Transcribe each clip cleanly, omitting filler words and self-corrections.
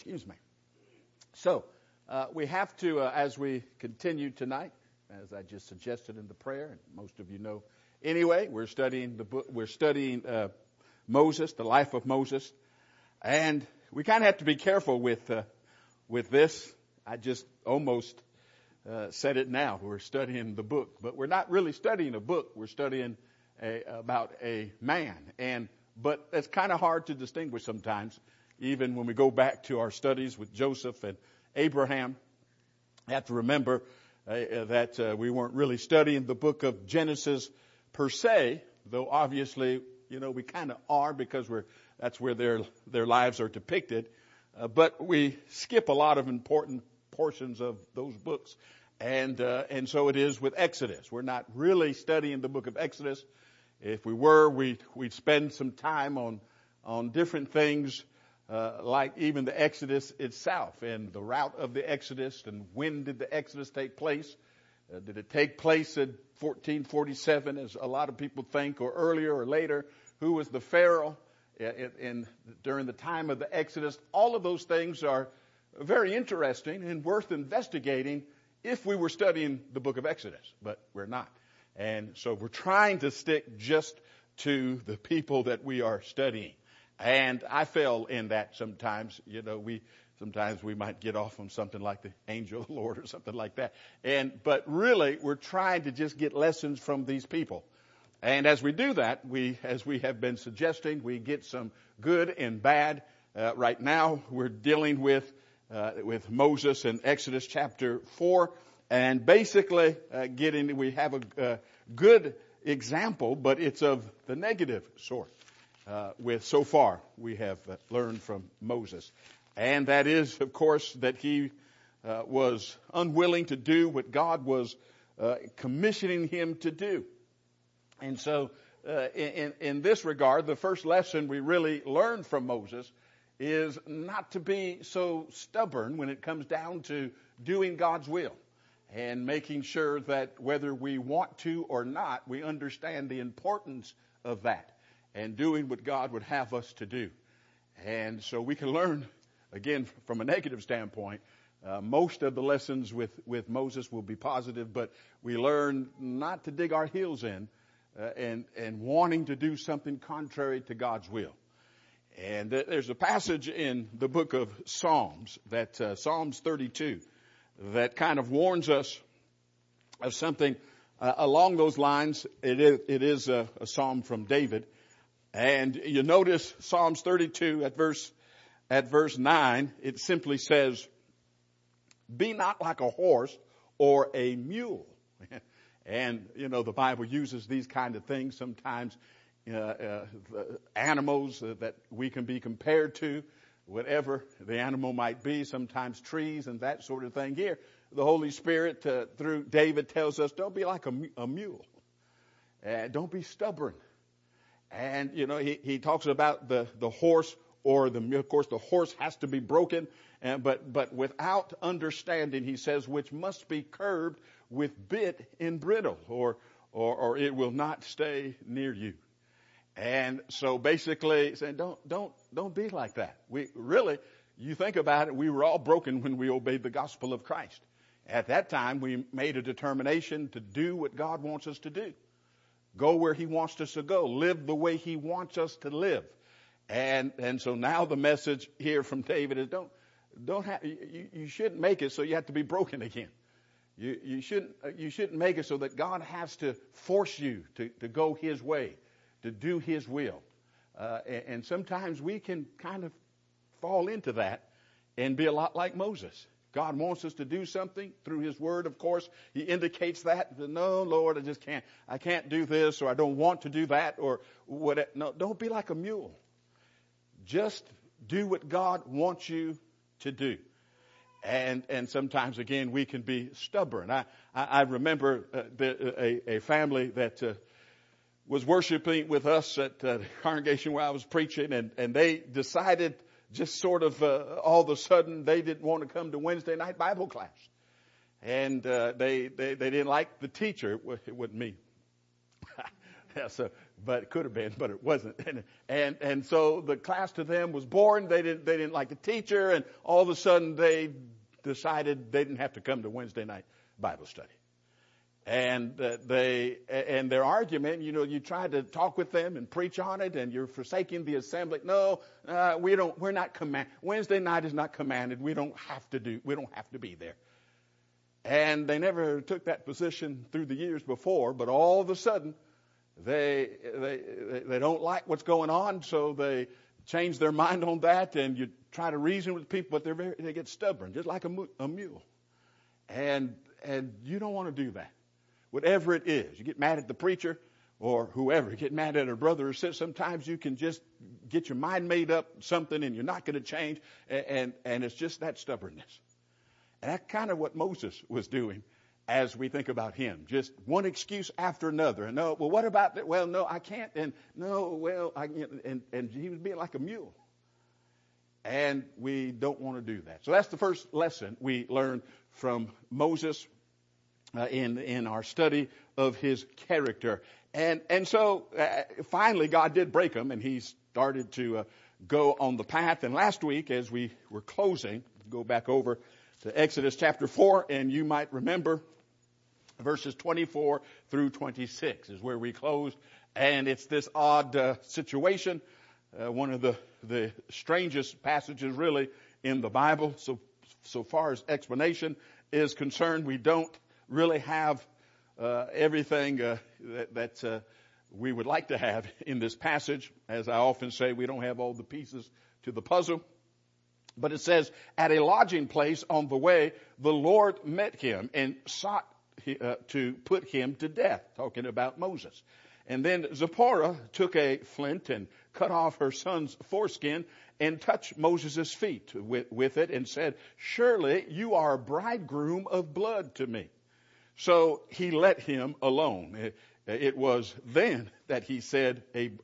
Excuse me. So, we have to, as we continue tonight, as I just suggested in the prayer, and most of you know anyway, we're studying Moses, the life of Moses, and we kind of have to be careful with this. I just almost said it now. We're studying the book, but we're not really studying a book. We're studying about a man, but it's kind of hard to distinguish sometimes, even when we go back to our studies with Joseph and Abraham. I have to remember that we weren't really studying the book of Genesis per se, though obviously, we kind of are because that's where their lives are depicted. But we skip a lot of important portions of those books. And so it is with Exodus. We're not really studying the book of Exodus. If we were, we'd spend some time on different things, like even the Exodus itself and the route of the Exodus and when did the Exodus take place. Did it take place in 1447, as a lot of people think, or earlier or later? Who was the Pharaoh during the time of the Exodus? All of those things are very interesting and worth investigating if we were studying the book of Exodus, but we're not. And so we're trying to stick just to the people that we are studying. And I fell in that sometimes. Sometimes we might get off on something like the angel of the Lord or something like that. But really, we're trying to just get lessons from these people. And as we do that, as we have been suggesting, we get some good and bad. Right now, we're dealing with Moses in Exodus chapter 4. And basically, we have a good example, but it's of the negative sort. So far, we have learned from Moses. And that is, of course, that he was unwilling to do what God was commissioning him to do. And so, in this regard, the first lesson we really learned from Moses is not to be so stubborn when it comes down to doing God's will and making sure that whether we want to or not, we understand the importance of that and doing what God would have us to do. And so we can learn, again, from a negative standpoint. Most of the lessons with Moses will be positive, but we learn not to dig our heels in and wanting to do something contrary to God's will. And there's a passage in the book of Psalms, Psalms 32, that kind of warns us of something along those lines. It is a psalm from David. And you notice Psalms 32 at verse 9, it simply says, "Be not like a horse or a mule." And, the Bible uses these kind of things sometimes, the animals that we can be compared to, whatever the animal might be, sometimes trees and that sort of thing. Here, the Holy Spirit, through David, tells us, don't be like a mule. Don't be stubborn. And, he talks about the horse or the mule. Of course, the horse has to be broken, but without understanding, he says, which must be curbed with bit and bridle, or it will not stay near you. And so basically saying, don't be like that. You think about it, we were all broken when we obeyed the gospel of Christ. At that time, we made a determination to do what God wants us to do. Go where he wants us to go. Live the way he wants us to live. And so now the message here from David is you shouldn't make it so you have to be broken again. You shouldn't make it so that God has to force you to go his way, to do his will. And sometimes we can kind of fall into that and be a lot like Moses. God wants us to do something through his word, of course. He indicates that. No, Lord, I can't do this, or I don't want to do that, or what. No, don't be like a mule. Just do what God wants you to do. And sometimes, again, we can be stubborn. I remember a family that was worshiping with us at the congregation where I was preaching, and they decided just sort of all of a sudden they didn't want to come to Wednesday night Bible class. And they didn't like the teacher. It wasn't me. Yeah, but it could have been, but it wasn't. And so the class to them was boring. They didn't like the teacher, and all of a sudden they decided they didn't have to come to Wednesday night Bible study. And their argument, you try to talk with them and preach on it, and you're forsaking the assembly. No, we're not Wednesday night is not commanded. We don't have to be there. And they never took that position through the years before, but all of a sudden they don't like what's going on, so they change their mind on that, and you try to reason with people, but they get stubborn, just like a mule. And you don't want to do that. Whatever it is, you get mad at the preacher or whoever, you get mad at a brother or sister. Sometimes you can just get your mind made up something, and you're not going to change, and it's just that stubbornness. And that's kind of what Moses was doing as we think about him. Just one excuse after another. And no, well, what about that? Well, no, I can't. And no, well, and he was being like a mule. And we don't want to do that. So that's the first lesson we learned from Moses in our study of his character. And so finally God did break him, and he started to go on the path. And last week, as we were closing, go back over to Exodus chapter 4, and you might remember verses 24 through 26 is where we closed. And it's this odd situation, one of the strangest passages really in the Bible. So far as explanation is concerned, we don't really have everything that we would like to have in this passage. As I often say, we don't have all the pieces to the puzzle. But it says, at a lodging place on the way, the Lord met him and sought to put him to death, talking about Moses. And then Zipporah took a flint and cut off her son's foreskin and touched Moses' feet with it and said, surely you are a bridegroom of blood to me. So he let him alone. It was then that she said,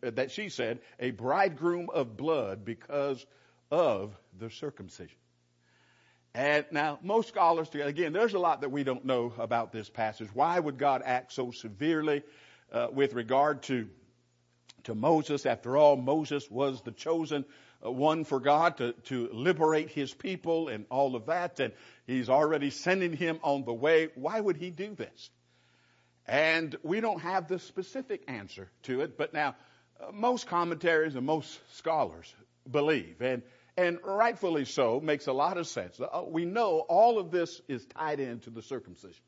a bridegroom of blood because of the circumcision. And now most scholars, again, there's a lot that we don't know about this passage. Why would God act so severely with regard to Moses? After all, Moses was the chosen one for God to liberate his people and all of that. And he's already sending him on the way. Why would he do this? And we don't have the specific answer to it. But now, most commentaries and most scholars believe, and rightfully so, makes a lot of sense. We know all of this is tied into the circumcision.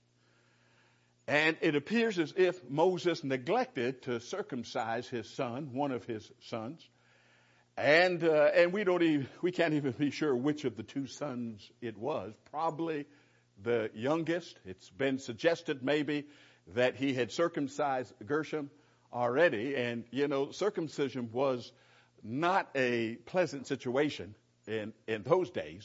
And it appears as if Moses neglected to circumcise his son, one of his sons. And we can't even be sure which of the two sons it was. Probably the youngest. It's been suggested maybe that he had circumcised Gershom already. And, circumcision was not a pleasant situation in those days.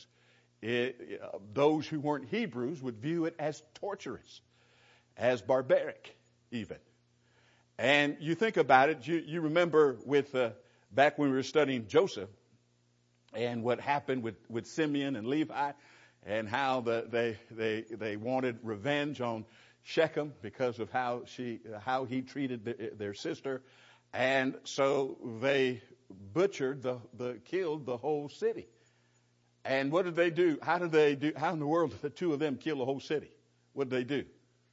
Those who weren't Hebrews would view it as torturous, as barbaric even. And you think about it, you remember with back when we were studying Joseph and what happened with Simeon and Levi, and how they wanted revenge on Shechem because of how he treated their sister. And so they killed the whole city. And what did they do? How in the world did the two of them kill the whole city? What did they do?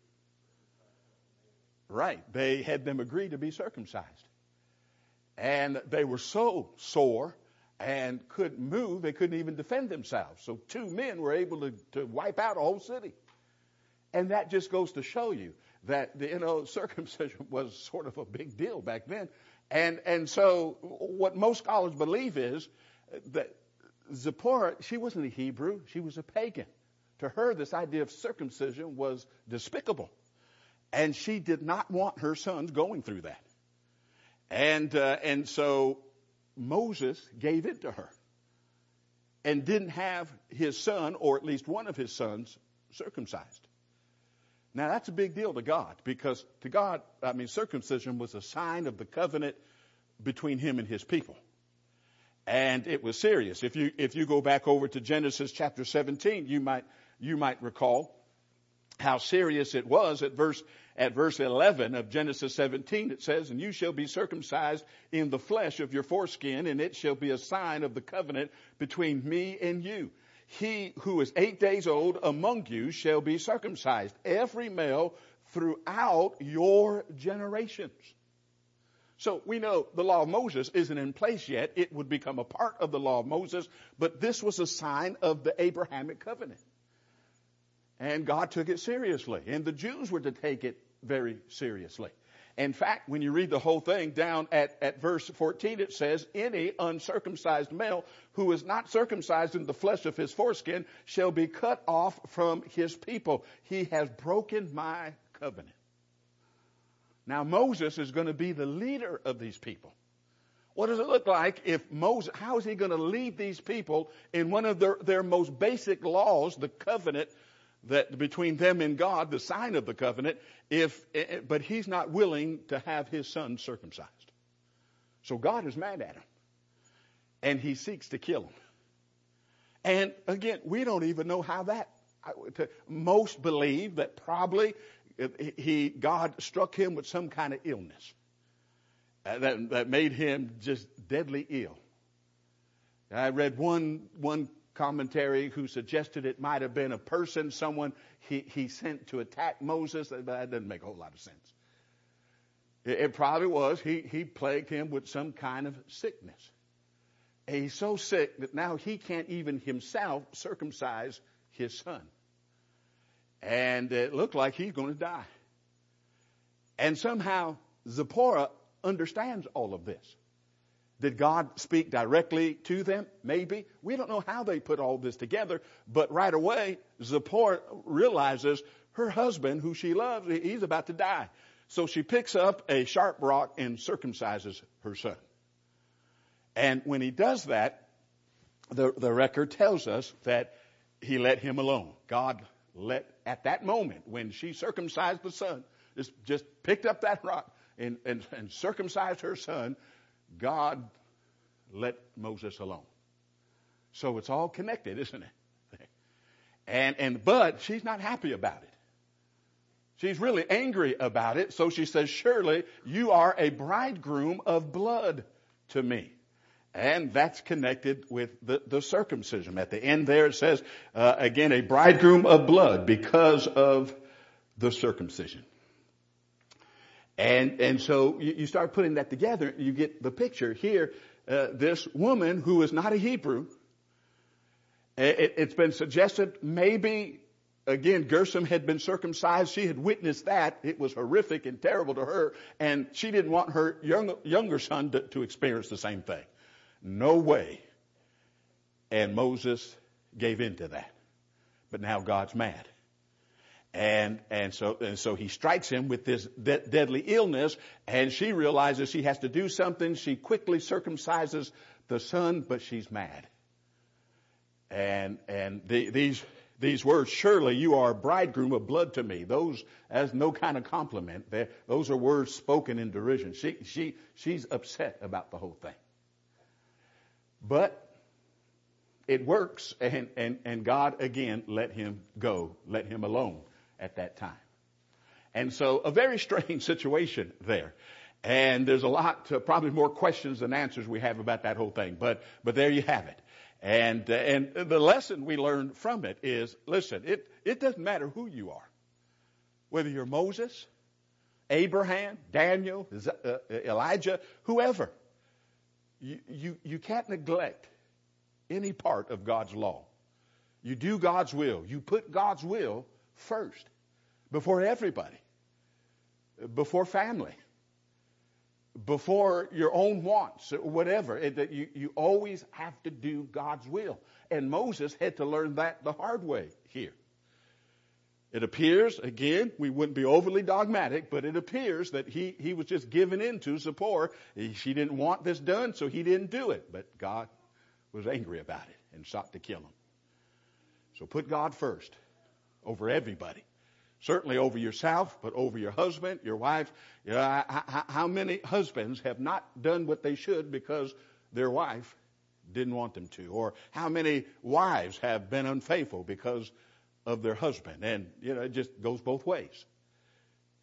Right. They had them agree to be circumcised. And they were so sore and couldn't move, they couldn't even defend themselves. So two men were able to wipe out a whole city. And that just goes to show you that, circumcision was sort of a big deal back then. And so what most scholars believe is that Zipporah, she wasn't a Hebrew, she was a pagan. To her, this idea of circumcision was despicable. And she did not want her sons going through that. And so Moses gave it to her and didn't have his son, or at least one of his sons, circumcised. Now that's a big deal to God, because to God, circumcision was a sign of the covenant between him and his people. And it was serious. If you go back over to Genesis chapter 17, you might recall how serious it was at verse At verse 11 of Genesis 17, it says, "And you shall be circumcised in the flesh of your foreskin, and it shall be a sign of the covenant between me and you. He who is 8 days old among you shall be circumcised, every male throughout your generations." So we know the law of Moses isn't in place yet. It would become a part of the law of Moses, but this was a sign of the Abrahamic covenant. And God took it seriously, and the Jews were to take it very seriously. In fact, when you read the whole thing down at verse 14, it says, "Any uncircumcised male who is not circumcised in the flesh of his foreskin shall be cut off from his people. He has broken my covenant." Now Moses is going to be the leader of these people. What does it look like if Moses, how is he going to lead these people in one of their most basic laws, the covenant that between them and God, the sign of the covenant, but he's not willing to have his son circumcised. So God is mad at him, and he seeks to kill him. And again, we don't even know how that, most believe that probably God struck him with some kind of illness that made him just deadly ill. I read one commentary who suggested it might have been a person, someone he sent to attack Moses. That doesn't make a whole lot of sense. It probably was. He plagued him with some kind of sickness. And he's so sick that now he can't even himself circumcise his son. And it looked like he's going to die. And somehow Zipporah understands all of this. Did God speak directly to them? Maybe. We don't know how they put all this together, but right away, Zipporah realizes her husband, who she loves, he's about to die. So she picks up a sharp rock and circumcises her son. And when he does that, the record tells us that he let him alone. God at that moment, when she circumcised the son, just picked up that rock and circumcised her son, God let Moses alone. So it's all connected, isn't it? But she's not happy about it. She's really angry about it. So she says, "Surely you are a bridegroom of blood to me." And that's connected with the circumcision. At the end there it says, again, a bridegroom of blood because of the circumcision. And so you start putting that together, you get the picture here. This woman who is not a Hebrew, it's been suggested maybe, again, Gershom had been circumcised. She had witnessed that. It was horrific and terrible to her, and she didn't want her younger son to experience the same thing. No way. And Moses gave in to that. But now God's mad. And so he strikes him with this deadly illness, and she realizes she has to do something. She quickly circumcises the son, but she's mad. And these words, "Surely you are a bridegroom of blood to me," those as no kind of compliment. Those are words spoken in derision. She's upset about the whole thing. But it works, and God again let him go, let him alone at that time. And so a very strange situation there. And there's a lot, probably more questions than answers we have about that whole thing. But there you have it. And the lesson we learn from it is, listen, it doesn't matter who you are. Whether you're Moses, Abraham, Daniel, Elijah, whoever. You can't neglect any part of God's law. You do God's will. You put God's will first, before everybody, before family, before your own wants, whatever. You always have to do God's will. And Moses had to learn that the hard way here. It appears, again, we wouldn't be overly dogmatic, but it appears that he was just giving in to Zipporah. She didn't want this done, so he didn't do it. But God was angry about it and sought to kill him. So put God first over everybody. Certainly over yourself, but over your husband, your wife. How many husbands have not done what they should because their wife didn't want them to? Or how many wives have been unfaithful because of their husband? And, it just goes both ways.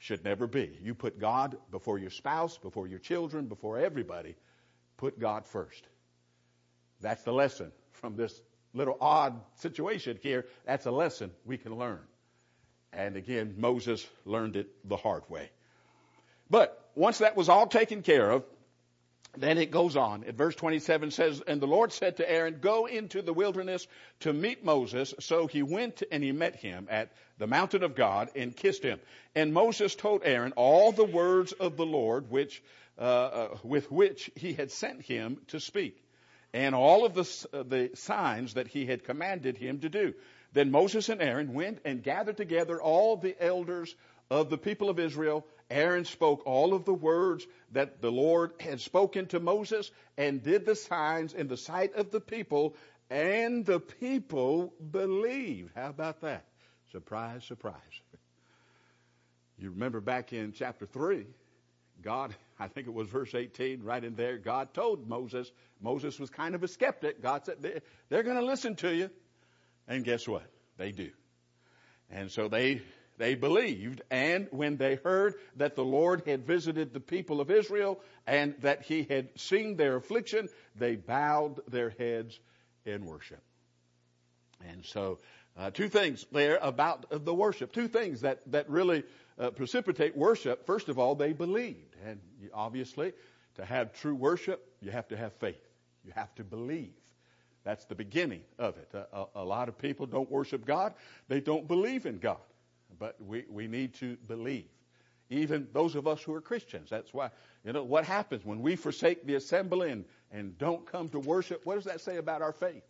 Should never be. You put God before your spouse, before your children, before everybody. Put God first. That's the lesson from this little odd situation here. That's a lesson we can learn. And again, Moses learned it the hard way. But once that was all taken care of, then it goes on. At verse 27 says, and the Lord said to Aaron, go into the wilderness to meet Moses. So he went and he met him at the mountain of God and kissed him. And Moses told Aaron all the words of the Lord with which he had sent him to speak, and all of the signs that he had commanded him to do. Then Moses and Aaron went and gathered together all the elders of the people of Israel. Aaron spoke all of the words that the Lord had spoken to Moses and did the signs in the sight of the people, and the people believed. How about that? Surprise, surprise. You remember back in chapter 3, God, I think it was verse 18, right in there, God told Moses. Moses was kind of a skeptic. God said, they're going to listen to you. And guess what? They do. And so they believed, and when they heard that the Lord had visited the people of Israel and that he had seen their affliction, they bowed their heads in worship. And so two things there about the worship, two things that really precipitate worship. First of all, they believed. And obviously, to have true worship, you have to have faith. You have to believe. That's the beginning of it. A lot of people don't worship God. They don't believe in God. But we need to believe. Even those of us who are Christians. That's why, what happens when we forsake the assembly and don't come to worship? What does that say about our faith?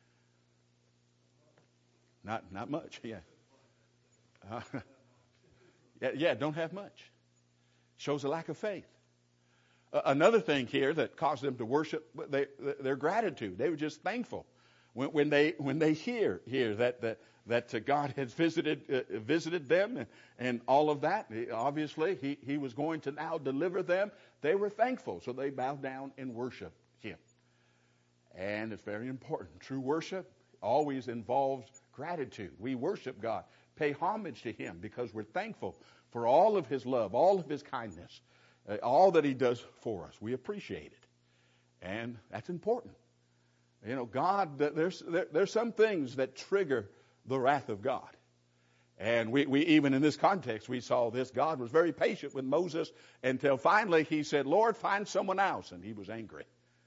Not much, yeah. Don't have much. Shows a lack of faith. Another thing here that caused them to worship, their gratitude. They were just thankful when they hear here that God has visited them and all of that. Obviously, he was going to now deliver them. They were thankful, so they bowed down and worshiped him. And it's very important. True worship always involves gratitude. We worship God, pay homage to him because we're thankful for all of his love, all of his kindness, all that he does for us. We appreciate it. And that's important. God, there's some things that trigger the wrath of God. And we even in this context, we saw this. God was very patient with Moses until finally he said, Lord, find someone else. And he was angry.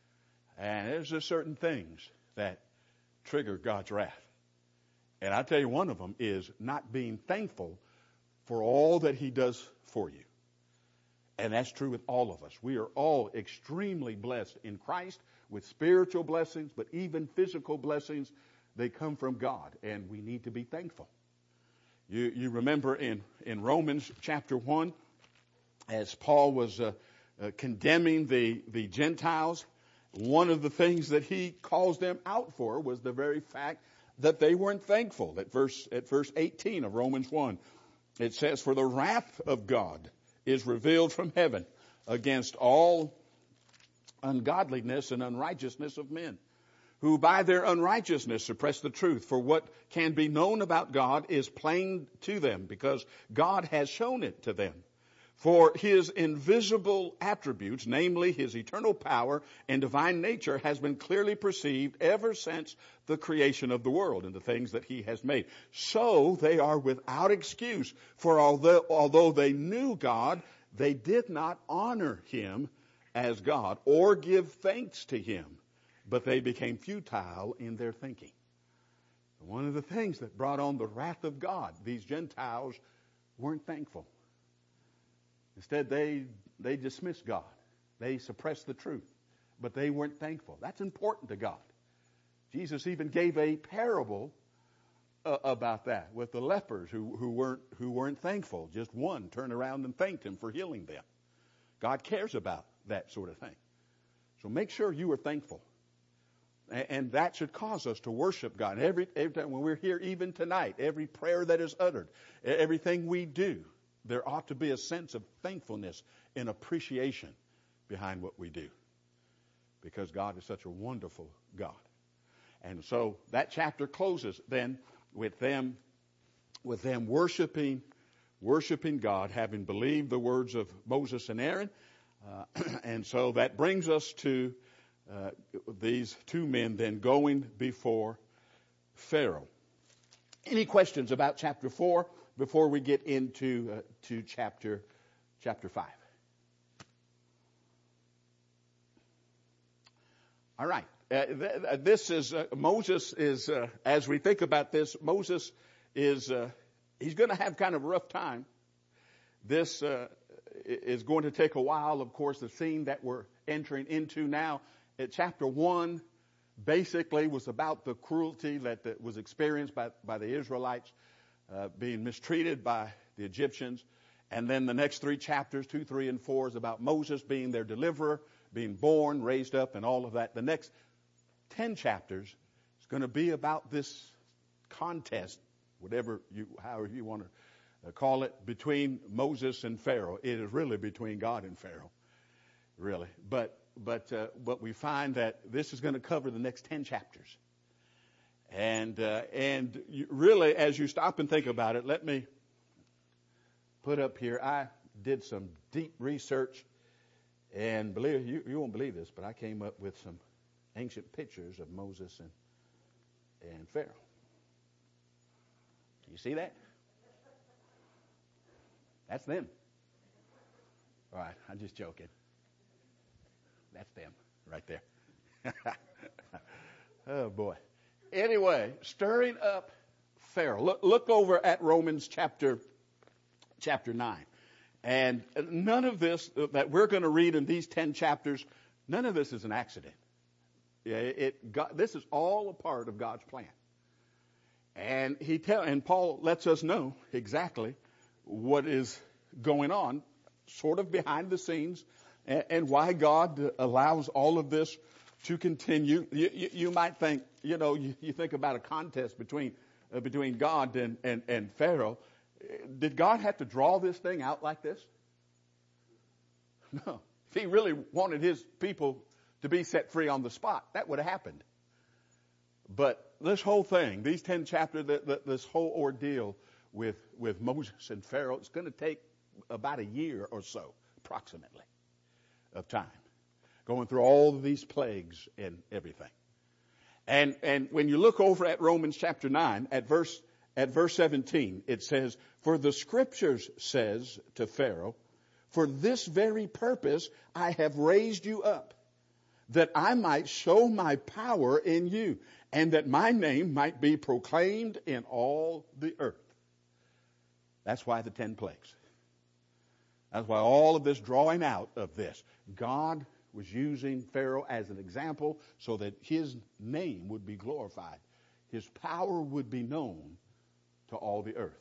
And there's just certain things that trigger God's wrath. And I tell you, one of them is not being thankful for all that he does for you. And that's true with all of us. We are all extremely blessed in Christ with spiritual blessings, but even physical blessings. They come from God, and we need to be thankful. You remember in Romans chapter 1, as Paul was condemning the Gentiles, one of the things that he calls them out for was the very fact that they weren't thankful. At verse 18 of Romans 1, it says, for the wrath of God is revealed from heaven against all ungodliness and unrighteousness of men, who by their unrighteousness suppress the truth. For what can be known about God is plain to them, because God has shown it to them. For his invisible attributes, namely his eternal power and divine nature, has been clearly perceived ever since the creation of the world and the things that he has made. So they are without excuse, for although they knew God, they did not honor him as God or give thanks to him, but they became futile in their thinking. One of the things that brought on the wrath of God, these Gentiles weren't thankful. Instead, they dismissed God. They suppressed the truth, but they weren't thankful. That's important to God. Jesus even gave a parable about that with the lepers who weren't thankful. Just one turned around and thanked him for healing them. God cares about that sort of thing. So make sure you are thankful. And that should cause us to worship God. Every time when we're here, even tonight, every prayer that is uttered, everything we do, there ought to be a sense of thankfulness and appreciation behind what we do. Because God is such a wonderful God. And so that chapter closes then with them worshiping worshiping God, having believed the words of Moses and Aaron. And so that brings us to these two men then going before Pharaoh. Any questions about chapter 4 before we get into to chapter 5? All right. This is Moses is as we think about this, Moses is he's going to have kind of a rough time. This is going to take a while. Of course, the scene that we're entering into now at chapter 1 basically was about the cruelty that was experienced by the Israelites being mistreated by the Egyptians. And then the next 3 chapters, 2, 3, and 4, is about Moses being their deliverer, being born, raised up, and all of that. The next 10 chapters is going to be about this contest, however you want to call it, between Moses and Pharaoh. It is really between God and Pharaoh, really. But we find that this is going to cover the next 10 chapters. And really, as you stop and think about it, let me put up here, I did some deep research, and believe you won't believe this, but I came up with some ancient pictures of Moses and Pharaoh. You see that? That's them. All right, I'm just joking. That's them right there. Oh, boy. Anyway, stirring up Pharaoh. Look over at Romans chapter 9. And none of this that we're going to read in these 10 chapters, none of this is an accident. This is all a part of God's plan. And Paul lets us know exactly what is going on, sort of behind the scenes, and why God allows all of this to continue. You might think, you think about a contest between God and Pharaoh. Did God have to draw this thing out like this? No. If he really wanted his people to be set free on the spot, that would have happened. But this whole thing, these 10 chapters, this whole ordeal with Moses and Pharaoh, it's going to take about a year or so, approximately, of time, going through all of these plagues and everything. And when you look over at Romans chapter 9, at verse 17, it says, "For the scriptures says to Pharaoh, for this very purpose I have raised you up, that I might show my power in you, and that my name might be proclaimed in all the earth." That's why the 10 plagues. That's why all of this drawing out of this. God was using Pharaoh as an example so that his name would be glorified. His power would be known to all the earth.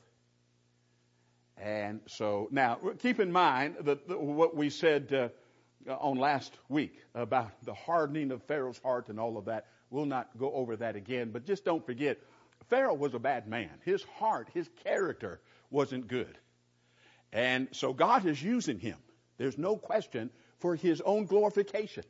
And so, now, keep in mind what we said on last week about the hardening of Pharaoh's heart and all of that. We'll not go over that again, but just don't forget, Pharaoh was a bad man. His heart, his character wasn't good. And so God is using him, there's no question, for his own glorification.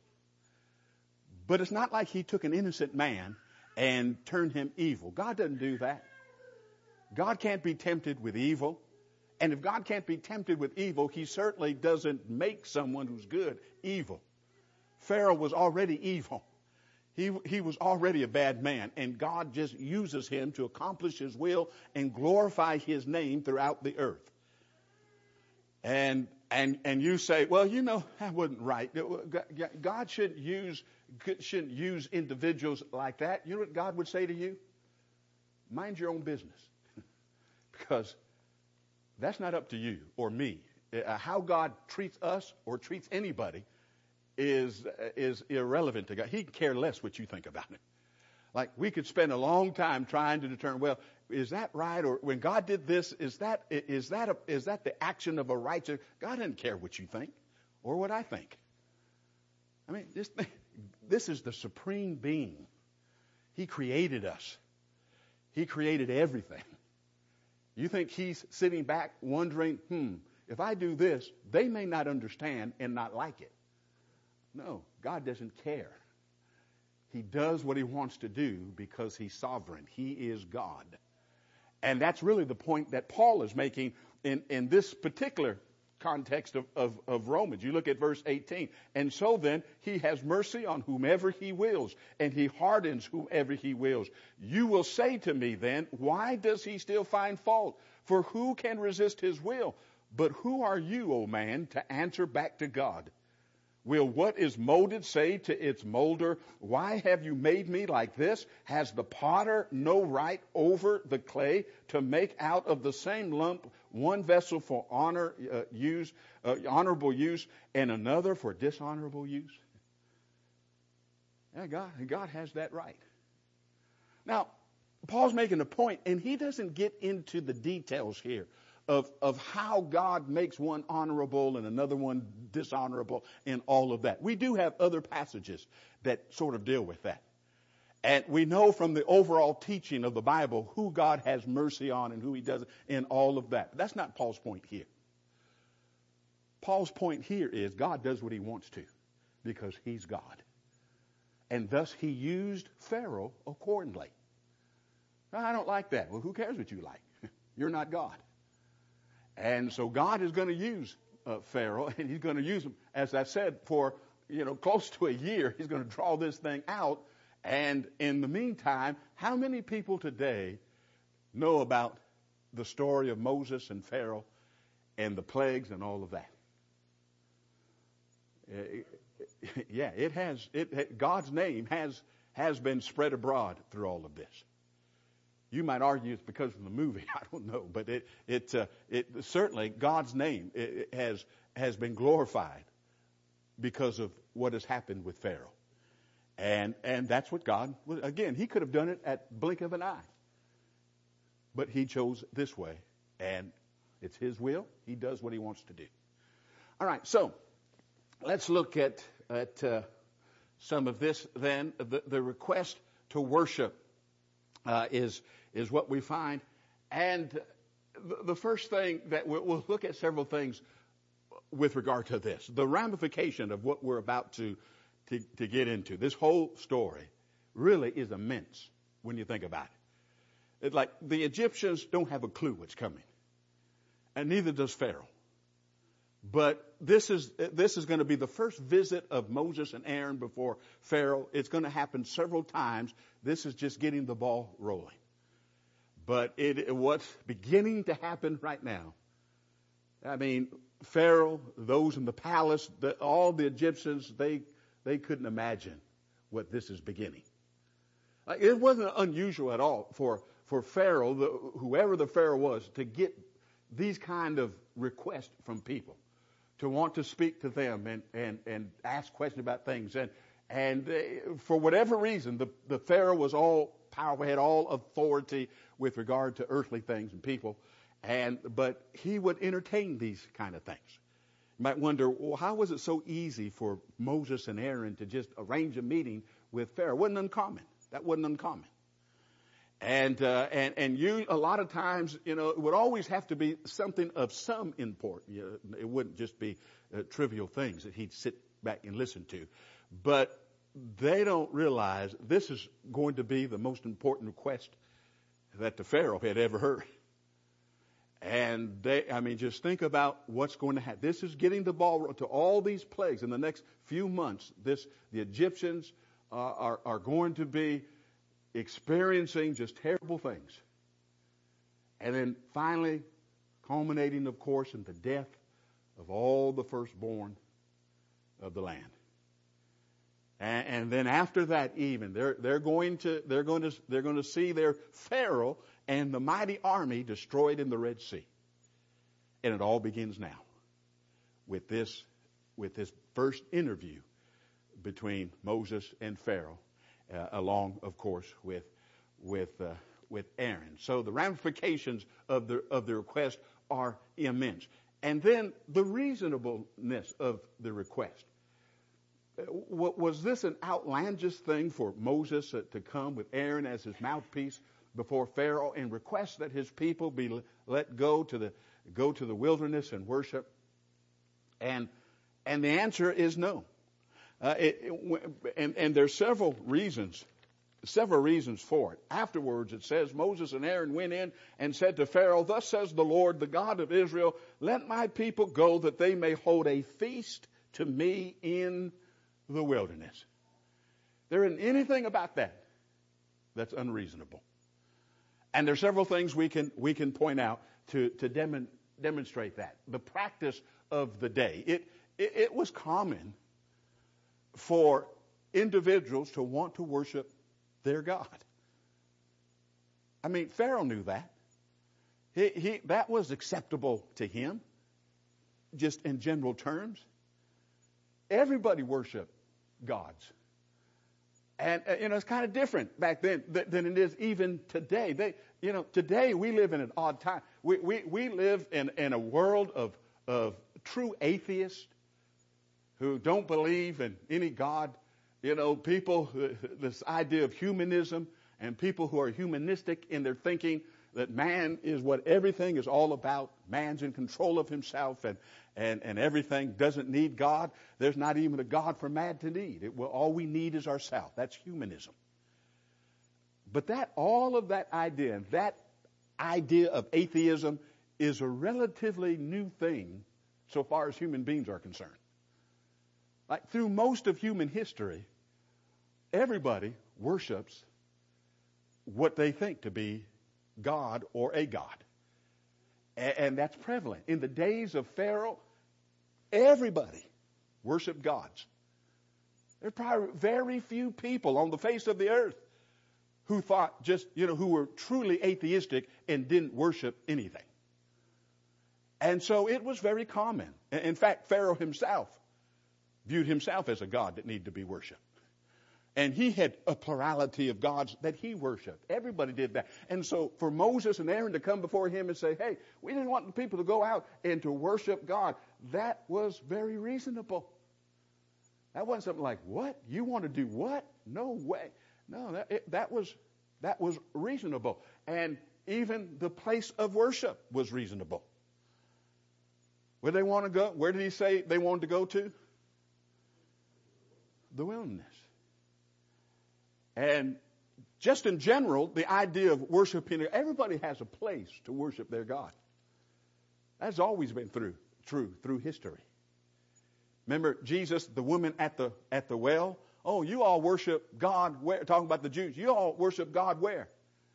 But it's not like he took an innocent man and turned him evil. God doesn't do that. God can't be tempted with evil. And if God can't be tempted with evil, he certainly doesn't make someone who's good evil. Pharaoh was already evil. He was already a bad man, and God just uses him to accomplish his will and glorify his name throughout the earth. And you say, well, that wasn't right. God shouldn't use individuals like that. You know what God would say to you? Mind your own business. Because that's not up to you or me. How God treats us or treats anybody is irrelevant to God. He can care less what you think about it. Like, we could spend a long time trying to determine, well, is that right? Or when God did this, is that the action of a righteous? God doesn't care what you think or what I think. I mean, this is the supreme being. He created us. He created everything. You think he's sitting back wondering, if I do this, they may not understand and not like it. No, God doesn't care. He does what he wants to do because he's sovereign. He is God. And that's really the point that Paul is making in this particular context of Romans. You look at verse 18. And so then, he has mercy on whomever he wills, and he hardens whomever he wills. You will say to me then, why does he still find fault? For who can resist his will? But who are you, O man, to answer back to God? Will what is molded say to its molder, why have you made me like this? Has the potter no right over the clay to make out of the same lump one vessel for honorable use and another for dishonorable use? Yeah, God has that right. Now, Paul's making a point, and he doesn't get into the details here of how God makes one honorable and another one dishonorable and all of that. We do have other passages that sort of deal with that. And we know from the overall teaching of the Bible who God has mercy on and who he doesn't and all of that. But that's not Paul's point here. Paul's point here is God does what he wants to because he's God. And thus he used Pharaoh accordingly. I don't like that. Well, who cares what you like? You're not God. And so God is going to use Pharaoh, and he's going to use him, as I said, for close to a year. He's going to draw this thing out. And in the meantime, how many people today know about the story of Moses and Pharaoh and the plagues and all of that? Yeah, it has. God's name has been spread abroad through all of this. You might argue it's because of the movie. I don't know, but it certainly God's name has been glorified because of what has happened with Pharaoh, and that's what God again. He could have done it at blink of an eye, but he chose this way, and it's his will. He does what he wants to do. All right, so let's look at some of this. Then the request to worship is what we find. And the first thing that we'll look at several things with regard to this. The ramification of what we're about to get into. This whole story really is immense when you think about it. It's like the Egyptians don't have a clue what's coming. And neither does Pharaoh. But this is going to be the first visit of Moses and Aaron before Pharaoh. It's going to happen several times. This is just getting the ball rolling. But what's beginning to happen right now, I mean, Pharaoh, those in the palace, all the Egyptians, they couldn't imagine what this is beginning. It wasn't unusual at all for Pharaoh, whoever the Pharaoh was, to get these kind of requests from people, to want to speak to them and ask questions about things. And for whatever reason, the Pharaoh was all powerful, had all authority with regard to earthly things and people. But he would entertain these kind of things. You might wonder, well, how was it so easy for Moses and Aaron to just arrange a meeting with Pharaoh? It wasn't uncommon. That wasn't uncommon. And you, a lot of times, it would always have to be something of some import. It wouldn't just be trivial things that he'd sit back and listen to. But they don't realize this is going to be the most important request that the Pharaoh had ever heard. And just think about what's going to happen. This is getting the ball to all these plagues in the next few months. The Egyptians are going to be experiencing just terrible things. And then finally, culminating, of course, in the death of all the firstborn of the land. And then after that, even they're going to see their Pharaoh and the mighty army destroyed in the Red Sea. And it all begins now with this first interview between Moses and Pharaoh, along, of course, with Aaron. So the ramifications of the request are immense. And then the reasonableness of the request. Was this an outlandish thing for Moses to come with Aaron as his mouthpiece before Pharaoh and request that his people be let go to the wilderness and worship? And the answer is no. And there's several reasons several reasons for it. Afterwards, it says, Moses and Aaron went in and said to Pharaoh, "Thus says the Lord, the God of Israel, let my people go that they may hold a feast to me in the wilderness." There isn't anything about that that's unreasonable. And there are several things we can point out to demonstrate that. The practice of the day. It was common for individuals to want to worship their God. I mean, Pharaoh knew that. That was acceptable to him, just in general terms. Everybody worshiped gods. And, it's kind of different back then than it is even today. Today we live in an odd time. We live in a world of true atheists who don't believe in any God. People, this idea of humanism, and people who are humanistic in their thinking that man is what everything is all about. Man's in control of himself and everything, doesn't need God. There's not even a God for man to need. All we need is ourselves. That's humanism. But all of that idea of atheism is a relatively new thing so far as human beings are concerned. Like through most of human history, everybody worships what they think to be God or a God. And that's prevalent. In the days of Pharaoh, everybody worshiped gods. There are probably very few people on the face of the earth who thought who were truly atheistic and didn't worship anything. And so it was very common. In fact, Pharaoh himself viewed himself as a god that needed to be worshipped. And he had a plurality of gods that he worshiped. Everybody did that. And so for Moses and Aaron to come before him and say, "Hey, we didn't want the people to go out and to worship God," that was very reasonable. That wasn't something like, "What? You want to do what? No way." No, that was reasonable. And even the place of worship was reasonable. Where they want to go? Where did he say they wanted to go to? The wilderness. And just in general, the idea of worshiping, everybody has a place to worship their God. That's always been true through history. Remember Jesus, the woman at the well? "Oh, you all worship God where?" Talking about the Jews. "You all worship God where?"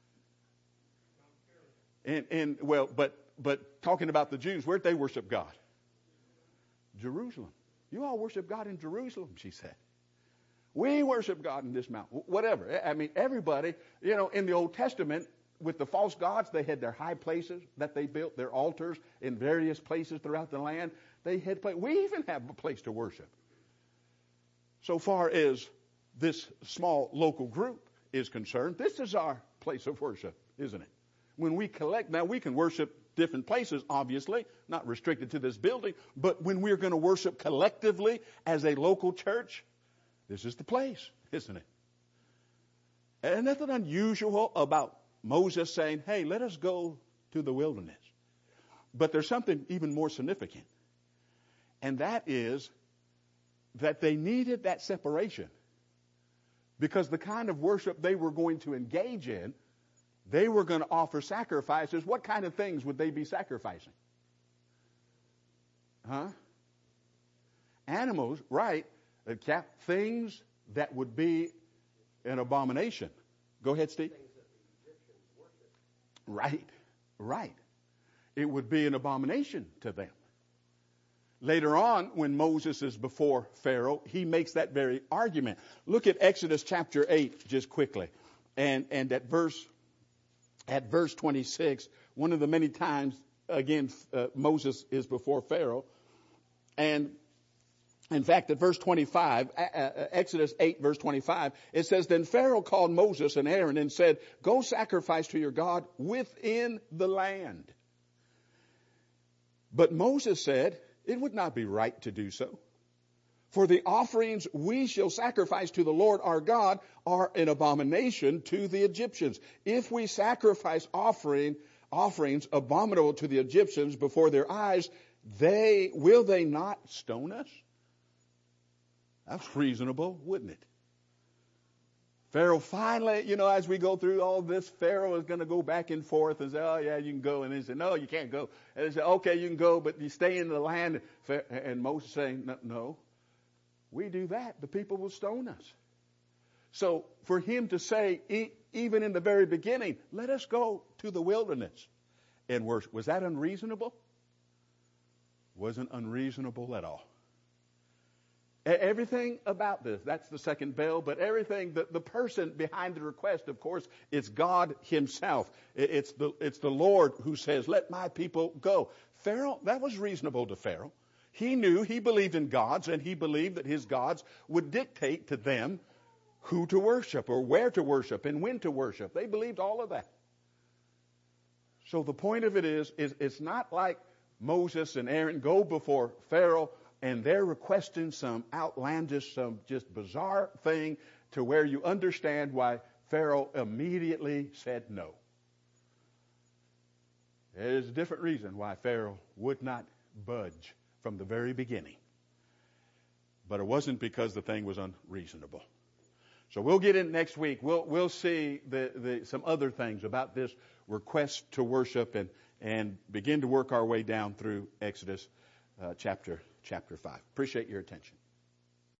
But talking about the Jews, where'd they worship God? Jerusalem. "You all worship God in Jerusalem," she said. "We worship God in this mountain." Whatever. I mean, everybody, in the Old Testament, with the false gods, they had their high places that they built, their altars in various places throughout the land. They had we even have a place to worship. So far as this small local group is concerned, this is our place of worship, isn't it? When we collect, now we can worship different places, obviously, not restricted to this building, but when we're going to worship collectively as a local church, this is the place, isn't it? And nothing unusual about Moses saying, "Hey, let us go to the wilderness." But there's something even more significant. And that is that they needed that separation. Because the kind of worship they were going to engage in, they were going to offer sacrifices. What kind of things would they be sacrificing? Animals, right. Things that would be an abomination. Go ahead, Steve. Things that the Egyptians worshiped. Right. It would be an abomination to them. Later on, when Moses is before Pharaoh, he makes that very argument. Look at Exodus chapter 8 just quickly. And at verse 26, one of the many times, again, Moses is before Pharaoh. And in fact, at verse 25, Exodus 8, verse 25, it says, "Then Pharaoh called Moses and Aaron and said, 'Go sacrifice to your God within the land.' But Moses said, 'It would not be right to do so. For the offerings we shall sacrifice to the Lord our God are an abomination to the Egyptians. If we sacrifice offerings abominable to the Egyptians before their eyes, will they not stone us?'" That's reasonable, wouldn't it? Pharaoh finally, as we go through all this, Pharaoh is going to go back and forth and say, oh, yeah, you can go. And they say, no, you can't go. And they say, okay, you can go, but you stay in the land. And Moses saying, no, we do that, the people will stone us. So for him to say, even in the very beginning, let us go to the wilderness and worship, was that unreasonable? Wasn't unreasonable at all. Everything about this, that's the second bell, but everything, the person behind the request, of course, is God himself. It's the Lord who says, let my people go. Pharaoh, that was reasonable to Pharaoh. He believed in gods, and he believed that his gods would dictate to them who to worship or where to worship and when to worship. They believed all of that. So the point of it is it's not like Moses and Aaron go before Pharaoh and they're requesting some outlandish, some just bizarre thing to where you understand why Pharaoh immediately said no. There's a different reason why Pharaoh would not budge from the very beginning. But it wasn't because the thing was unreasonable. So we'll get in next week. We'll see some other things about this request to worship and begin to work our way down through Exodus chapter 5. Appreciate your attention.